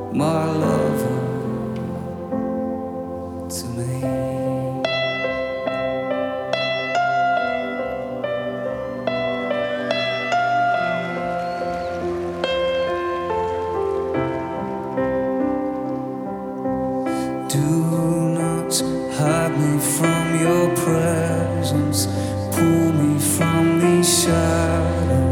my lover to me. Do not hide me from your presence, pull me from these shadows.